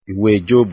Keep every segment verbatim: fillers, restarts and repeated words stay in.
Ìwé Jóòbù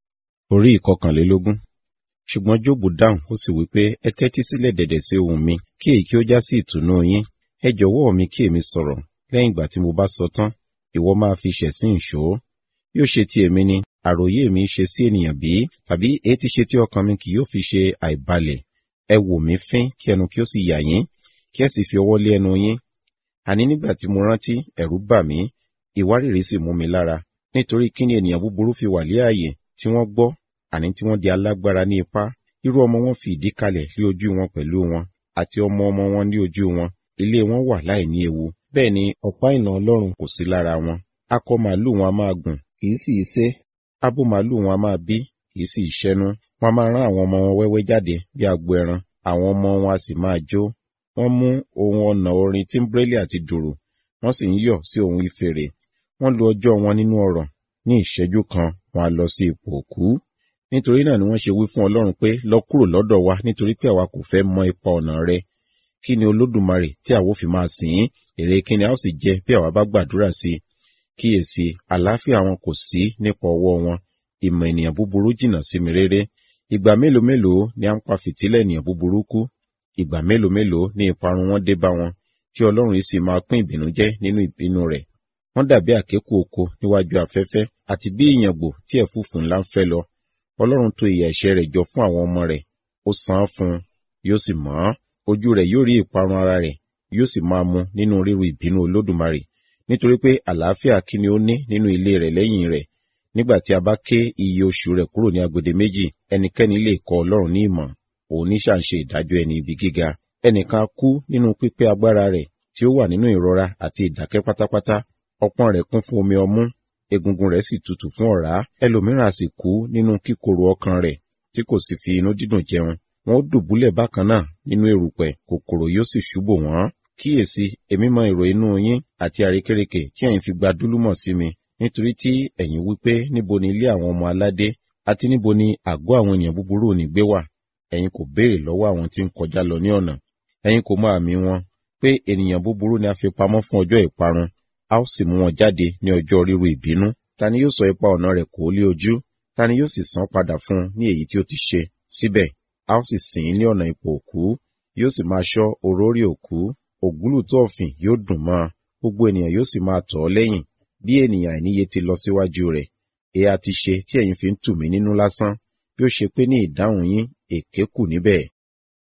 orí ìkọkànlélógún. Ṣùgbọ́n Jóòbù dáhùn ó sì wí pé, ẹ tẹ́tí sílẹ̀ dẹ̀dẹ̀ sí ohùn mi, kí èyí kí ó já sí ìtùnú yín. Ẹ jọ̀wọ́ mi kí èmi sọ̀rọ̀, lẹ́yìn ìgbà tí mo bá sọ tán, ìwọ máa fi ṣẹ̀sín ìṣó. Yóò ṣe ti èmi ni, àròyé mi ṣe sí ènìyàn bí? Tàbí èyí ti ṣe tí ọkàn mi kì yóò fi ṣe àìbalẹ̀? Ẹ wò mí fín kí ẹnu kí ó sì yà yín, kí ẹ sì fi ọwọ́ lé ẹnu yín. Àní nígbà tí mo rántí, ẹ̀rù bà mí, ìwárìrì sì mú mi lára. Nítorí kí ni ènìyàn búburú fi wà lé ààyè tí wọ́n gbọ́, àní tí wọ́n di alágbára ní ipá? Irú ọmọ wọn fi ìdí kalẹ̀ lé ojú wọn pẹ̀lú wọn, àti ọmọ ọmọ wọn ní ojú wọn. Ilé wọn wà láì ní ewu. Bẹ́ẹ̀ ni ọ̀pá ìnà Ọlọ́run kò sí lára wọn. Akọ màlúù wọn a máa gùn, kì í sì í sé. Abo màlúù wọn a máa bí, kì í sì í ṣẹ́nu. Wọ́n a máa rán àwọn ọmọ wọn wẹ́wẹ́ jáde bí agbo ẹran, àwọn ọmọ wọn a sì máa jó. Wọ́n mú ohun ọ̀nà orin tíḿbírélì àti dùrù, wọ́n sì ń yọ̀ sí ohun ìfèrè. Wọ́n lo ọjọ́ wọn nínú ọrọ̀, ní ìṣẹ́jú kan wọn a lọ sí ipò òkú. Nítorí náà ni wọ́n ṣe wí fún Ọlọ́run pé, lọ kúrò lọ́dọ̀ wa, nítorí pé àwa kò fẹ́ mọ ipa ọ̀nà rẹ. Kí ni Olódùmarè tí àwa ó fi máa sìn ín? Èrè kí ni a ó sì jẹ bí àwa bá gbàdúrà sí i? Kíyèsí, àlàáfíà wọn kò sí nípa ọwọ́ wọn. Ìmọ̀ ènìyàn búburú jìnnà sí mi réré. Ìgbà mélòó mélòó ni a ń pa fìtílẹ̀ ènìyàn búburú kú? Ìgbà mélòó mélòó ni ìparun wọn dé bá wọn, tí Ọlọ́run yìí sì máa pín ìbìnújẹ́ nínú ìbínú rẹ̀. Wọ́n dàbí àkékù oko níwájú afẹ́fẹ́, àti bí ìyàngbò tí ẹ̀fúùfù ńlá ń fẹ́ lọ. Ọlọ́run tò ìyà ẹ̀ṣẹ̀ rẹ̀ jọ fún àwọn ọmọ rẹ̀, ó san án fún un, yóò sì mọ̀ ọ́n. Ojú rẹ̀ yóò rí ìparun ara rẹ̀, yóò sì máa mu nínú ríru ìbínú Olódùmarè. Nítorí pé àlàáfíà kí ni ó ní nínú ilé rẹ̀ lẹ́yìn rẹ̀? Nígbà tí a bá ké iye oṣù rẹ̀ kúrò ní agbede méjì, ẹnikẹ́ni lè kọ́ Ọlọ́run ní ìmọ̀, òun ní ṣàǹṣe ìdájọ́ ẹni ibi gíga. Ẹnìkan kú nínú pípé agbára rẹ̀, tí ó wà nínú ìrora àti ìdákẹ́ pátápátá. Ọpọ́n rẹ̀ kún fún omi ọmú, egungun rẹ̀ sì tutù fún ọ̀rá. Ẹlòmíràn sì kú nínú kíkorò ọkàn rẹ̀, tí kò sì fi inú dídùn jẹun. Wọn ó dùbúlẹ̀ bákan náà nínú erùpẹ̀, kòkòrò yóò sì ṣúbò wọ́n. Kíyèsí, èmi mọ èrò inú yín àti àrékérekè tí ẹ̀yin fi gba dúlúmọ̀ sí mi. Nítorí tí ẹ̀yin wí pé, níbo ni ilé àwọn ọmọ aládé, àti níbo ni àgọ́ àwọn ènìyàn búburú òní gbé wà? Ẹ̀yin kò béèrè lọ́wọ́ àwọn tí ń kọjá lọ ní ọ̀nà. Ẹ̀yin kò mọ àmì wọn, pé ènìyàn búburú ni a fi pamọ́ fún ọjọ́ ìparun, a ó sì mú wọn jáde ní ọjọ́ ríru ìbínú. Ta ni yóò sọ ipa ọ̀nà rẹ̀ kò lé ojú? Ta ni yóò sì san padà fún un ní èyí tí ó ti ṣe? Síbẹ̀, a ó sì sìn ín ní ọ̀nà ipò òkú, yóò sì máa ṣọ́ orórì òkú. Ògúlùtú ọ̀fìn yóò dùn mọ́ ọ, gbogbo ènìyàn yóò sì máa tọ̀ ọ́ lẹ́yìn. Bí ènìyàn àìníye ti lọ síwájú rẹ̀, èyí a ti ṣe tí ẹ̀yin fi ń tù mí nínú lásán? Bí ó ṣe pé ní ìdáhùn yín, èké kù níbẹ̀.